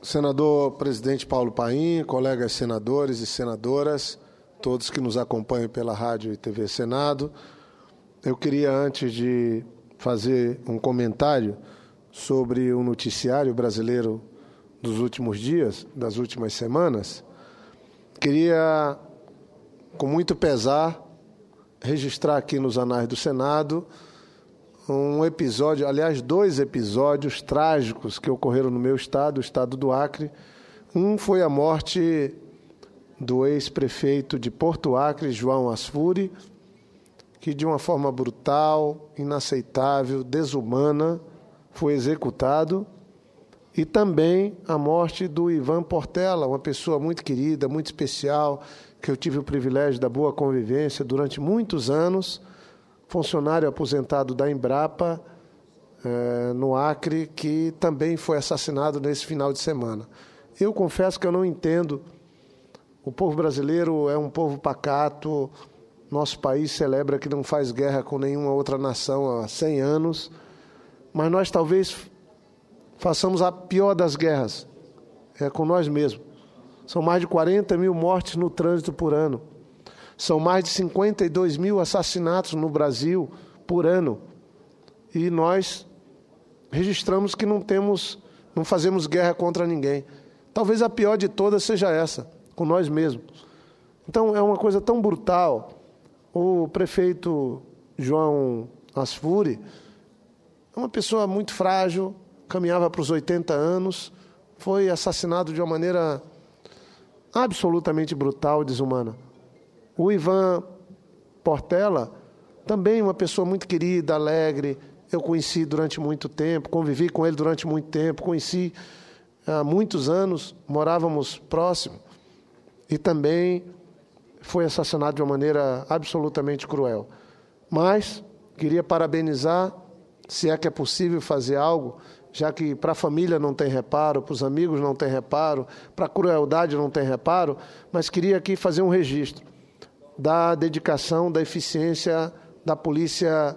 Senador presidente Paulo Paim, colegas senadores e senadoras, todos que nos acompanham pela Rádio e TV Senado, eu queria, antes de fazer um comentário sobre o noticiário brasileiro dos últimos dias, das últimas semanas, queria, com muito pesar, registrar aqui nos anais do Senado um episódio, aliás, 2 episódios trágicos que ocorreram no meu estado, o estado do Acre. Um foi a morte do ex-prefeito de Porto Acre, João Asfuri, que de uma forma brutal, inaceitável, desumana, foi executado. E também a morte do Ivan Portela, uma pessoa muito querida, muito especial, que eu tive o privilégio da boa convivência durante muitos anos, funcionário aposentado da Embrapa, no Acre, que também foi assassinado nesse final de semana. Eu confesso que eu não entendo. O povo brasileiro é um povo pacato, nosso país celebra que não faz guerra com nenhuma outra nação há 100 anos, mas nós talvez façamos a pior das guerras, com nós mesmos. São mais de 40 mil mortes no trânsito por ano. São mais de 52 mil assassinatos no Brasil por ano. E nós registramos que não fazemos guerra contra ninguém. Talvez a pior de todas seja essa, com nós mesmos. Então é uma coisa tão brutal. O prefeito João Asfuri é uma pessoa muito frágil, caminhava para os 80 anos, foi assassinado de uma maneira absolutamente brutal e desumana. O Ivan Portela, também uma pessoa muito querida, alegre, eu conheci durante muito tempo, convivi com ele durante muito tempo, conheci há muitos anos, morávamos próximos, e também foi assassinado de uma maneira absolutamente cruel. Mas queria parabenizar, se é que é possível fazer algo, já que para a família não tem reparo, para os amigos não tem reparo, para a crueldade não tem reparo, mas queria aqui fazer um registro da dedicação, da eficiência da Polícia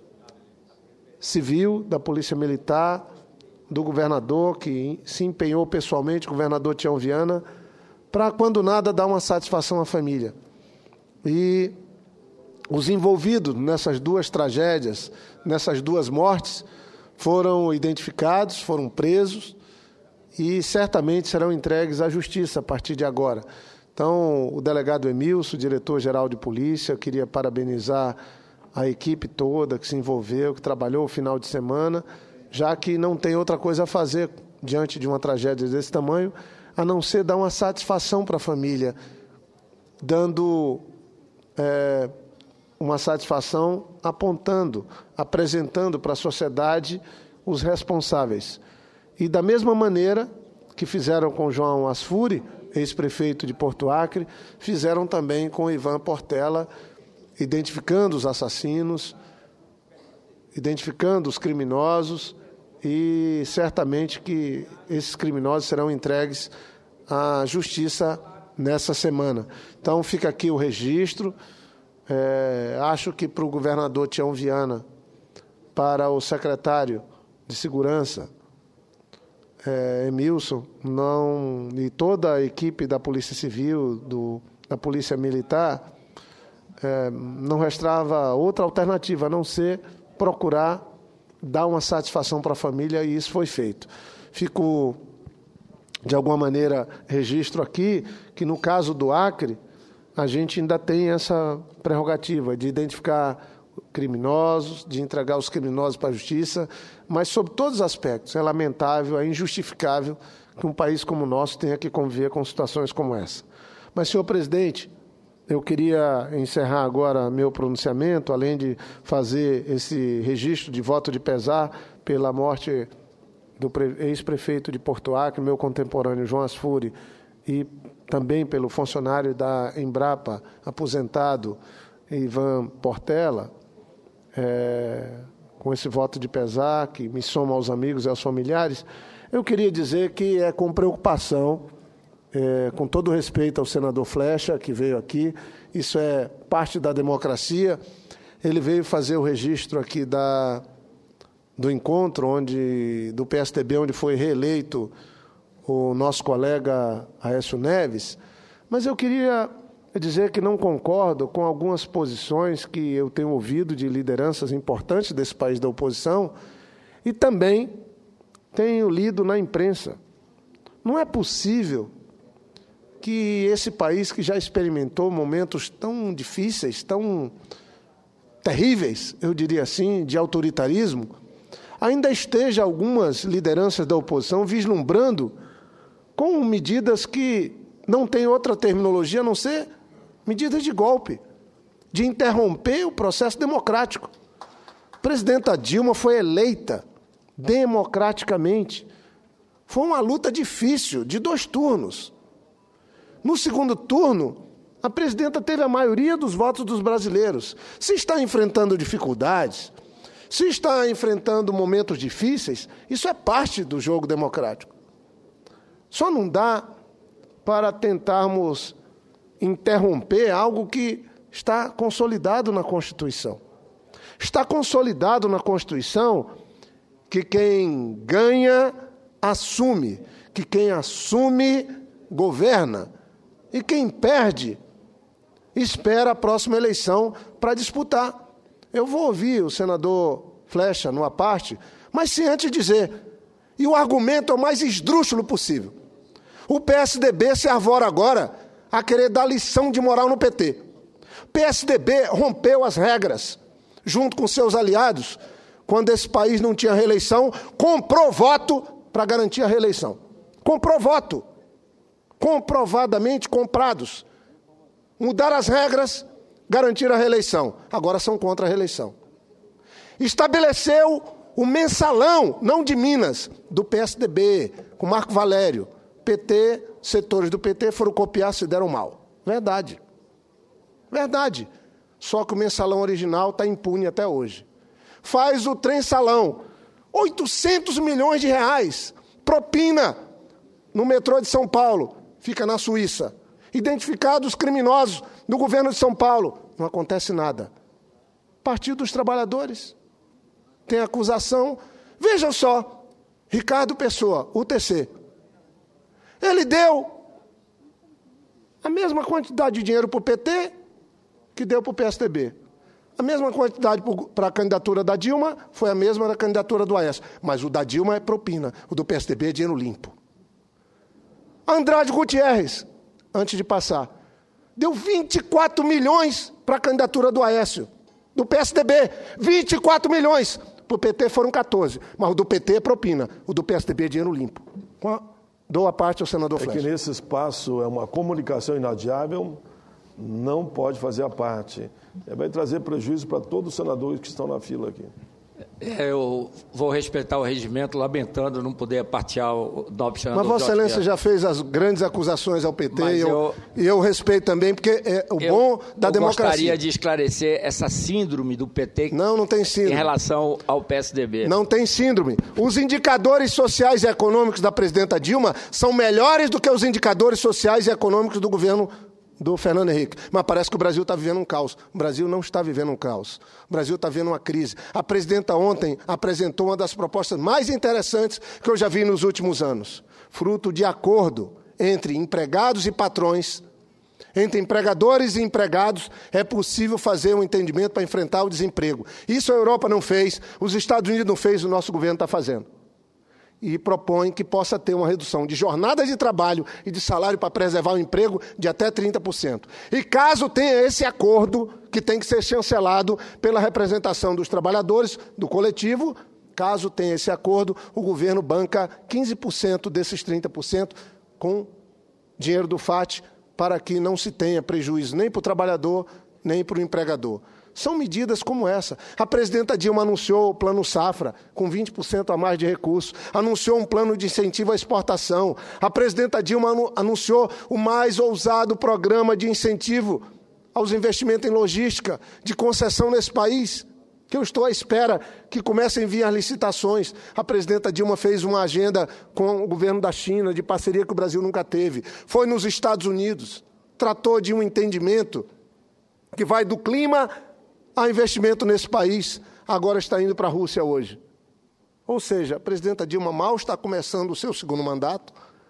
Civil, da Polícia Militar, do governador, que se empenhou pessoalmente, o governador Tião Viana, para, quando nada, dar uma satisfação à família. E os envolvidos nessas 2 tragédias, nessas 2 mortes, foram identificados, foram presos e certamente serão entregues à Justiça a partir de agora. Então, o delegado Emilson, diretor-geral de polícia, eu queria parabenizar a equipe toda que se envolveu, que trabalhou o final de semana, já que não tem outra coisa a fazer diante de uma tragédia desse tamanho, a não ser dar uma satisfação para a família, dando uma satisfação apontando, apresentando para a sociedade os responsáveis. E da mesma maneira que fizeram com João Asfuri, ex-prefeito de Porto Acre, fizeram também com Ivan Portela, identificando os assassinos, identificando os criminosos, e certamente que esses criminosos serão entregues à Justiça nessa semana. Então fica aqui o registro. Acho que para o governador Tião Viana, para o secretário de Segurança, Emilson, e toda a equipe da Polícia Civil, da Polícia Militar, não restava outra alternativa a não ser procurar dar uma satisfação para a família, e isso foi feito. Fico, de alguma maneira, registro aqui que, no caso do Acre, a gente ainda tem essa prerrogativa de identificar criminosos, de entregar os criminosos para a Justiça, mas, sob todos os aspectos, é lamentável, é injustificável que um país como o nosso tenha que conviver com situações como essa. Mas, senhor presidente, eu queria encerrar agora meu pronunciamento, além de fazer esse registro de voto de pesar pela morte do ex-prefeito de Porto Acre, meu contemporâneo João Asfuri, e também pelo funcionário da Embrapa, aposentado, Ivan Portela, com esse voto de pesar, que me soma aos amigos e aos familiares, eu queria dizer que é com preocupação, com todo respeito ao senador Flecha, que veio aqui, isso é parte da democracia, ele veio fazer o registro aqui do encontro do PSDB, onde foi reeleito o nosso colega Aécio Neves, mas eu queria dizer que não concordo com algumas posições que eu tenho ouvido de lideranças importantes desse país da oposição e também tenho lido na imprensa. Não é possível que esse país que já experimentou momentos tão difíceis, tão terríveis, eu diria assim, de autoritarismo, ainda esteja algumas lideranças da oposição vislumbrando com medidas que não têm outra terminologia a não ser medidas de golpe, de interromper o processo democrático. A presidenta Dilma foi eleita democraticamente. Foi uma luta difícil, de 2 turnos. No segundo turno, a presidenta teve a maioria dos votos dos brasileiros. Se está enfrentando dificuldades, se está enfrentando momentos difíceis, isso é parte do jogo democrático. Só não dá para tentarmos interromper algo que está consolidado na Constituição. Está consolidado na Constituição que quem ganha, assume, que quem assume, governa, e quem perde, espera a próxima eleição para disputar. Eu vou ouvir o senador Flecha numa parte, mas sem antes dizer, e o argumento é o mais esdrúxulo possível. O PSDB se arvora agora a querer dar lição de moral no PT. O PSDB rompeu as regras, junto com seus aliados, quando esse país não tinha reeleição, comprou voto para garantir a reeleição. Comprou voto. Comprovadamente comprados. Mudaram as regras, garantiram a reeleição. Agora são contra a reeleição. Estabeleceu o mensalão, não de Minas, do PSDB, com Marco Valério. PT, setores do PT foram copiar, se deram mal. Verdade. Verdade. Só que o mensalão original está impune até hoje. Faz o trem-salão. 800 milhões de reais. Propina no metrô de São Paulo. Fica na Suíça. Identificados criminosos do governo de São Paulo. Não acontece nada. Partido dos Trabalhadores. Tem acusação. Vejam só. Ricardo Pessoa, UTC. Ele deu a mesma quantidade de dinheiro para o PT que deu para o PSDB. A mesma quantidade para a candidatura da Dilma foi a mesma da candidatura do Aécio. Mas o da Dilma é propina, o do PSDB é dinheiro limpo. Andrade Gutierrez, antes de passar, deu 24 milhões para a candidatura do Aécio, do PSDB. 24 milhões. Para o PT foram 14. Mas o do PT é propina, o do PSDB é dinheiro limpo. Dou a parte ao senador Flecha. É que nesse espaço é uma comunicação inadiável, não pode fazer a parte. Vai trazer prejuízo para todos os senadores que estão na fila aqui. Eu vou respeitar o regimento, lamentando não poder partear o nobre senador. Mas Vossa Excelência já fez as grandes acusações ao PT e eu respeito também, porque é o bom da democracia. Eu gostaria de esclarecer essa síndrome do PT não tem síndrome. Em relação ao PSDB. Não tem síndrome. Os indicadores sociais e econômicos da presidenta Dilma são melhores do que os indicadores sociais e econômicos do governo do Fernando Henrique. Mas parece que o Brasil está vivendo um caos. O Brasil não está vivendo um caos. O Brasil está vivendo uma crise. A presidenta ontem apresentou uma das propostas mais interessantes que eu já vi nos últimos anos. Fruto de acordo entre empregados e patrões, entre empregadores e empregados, é possível fazer um entendimento para enfrentar o desemprego. Isso a Europa não fez, os Estados Unidos não fez, o nosso governo está fazendo. E propõe que possa ter uma redução de jornada de trabalho e de salário para preservar o emprego de até 30%. E caso tenha esse acordo, que tem que ser chancelado pela representação dos trabalhadores, do coletivo, caso tenha esse acordo, o governo banca 15% desses 30% com dinheiro do FAT, para que não se tenha prejuízo nem para o trabalhador, nem para o empregador. São medidas como essa. A presidenta Dilma anunciou o Plano Safra, com 20% a mais de recursos. Anunciou um plano de incentivo à exportação. A presidenta Dilma anunciou o mais ousado programa de incentivo aos investimentos em logística, de concessão nesse país, que eu estou à espera que comecem a vir as licitações. A presidenta Dilma fez uma agenda com o governo da China, de parceria que o Brasil nunca teve. Foi nos Estados Unidos, tratou de um entendimento que vai do clima a investimento nesse país, agora está indo para a Rússia hoje. Ou seja, a presidenta Dilma mal está começando o seu segundo mandato,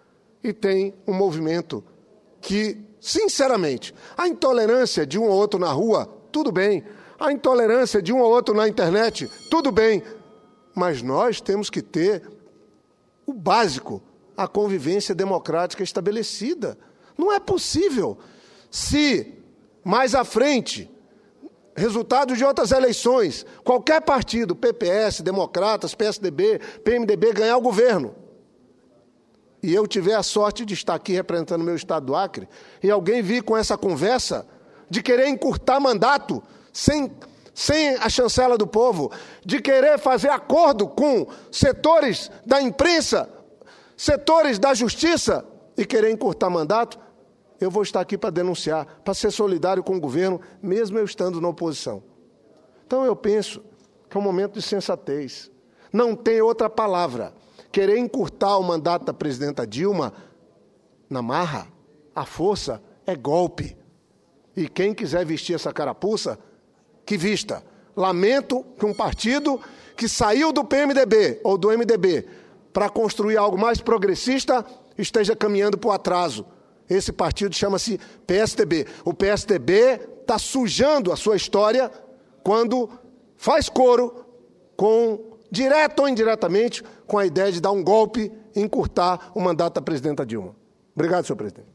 e tem um movimento que, sinceramente, a intolerância de um ou outro na rua, tudo bem. A intolerância de um ou outro na internet, tudo bem. Mas nós temos que ter o básico, a convivência democrática estabelecida. Não é possível. Se, mais à frente, resultado de outras eleições, qualquer partido, PPS, Democratas, PSDB, PMDB, ganhar o governo, e eu tiver a sorte de estar aqui representando o meu estado do Acre, e alguém vir com essa conversa de querer encurtar mandato sem a chancela do povo, de querer fazer acordo com setores da imprensa, setores da justiça e querer encurtar mandato, eu vou estar aqui para denunciar, para ser solidário com o governo, mesmo eu estando na oposição. Então eu penso que é um momento de sensatez. Não tem outra palavra. Querer encurtar o mandato da presidenta Dilma na marra, à força, é golpe. E quem quiser vestir essa carapuça, que vista. Lamento que um partido que saiu do PMDB ou do MDB para construir algo mais progressista esteja caminhando para o atraso. Esse partido chama-se PSDB. O PSDB está sujando a sua história quando faz coro com, direto ou indiretamente, com a ideia de dar um golpe e encurtar o mandato da presidenta Dilma. Obrigado, senhor presidente.